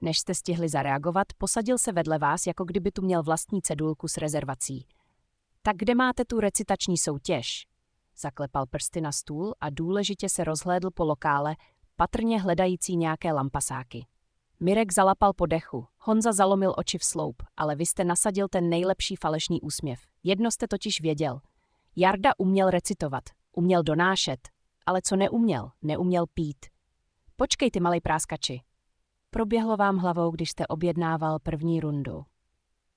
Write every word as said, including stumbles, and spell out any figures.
Než jste stihli zareagovat, posadil se vedle vás, jako kdyby tu měl vlastní cedulku s rezervací. Tak kde máte tu recitační soutěž? Zaklepal prsty na stůl a důležitě se rozhlédl po lokále, patrně hledající nějaké lampasáky. Mirek zalapal po dechu, Honza zalomil oči v sloup, ale vy jste nasadil ten nejlepší falešný úsměv. Jedno jste totiž věděl. Jarda uměl recitovat, uměl donášet, ale co neuměl, neuměl pít. Počkej, ty malej práskači. Proběhlo vám hlavou, když jste objednával první rundu.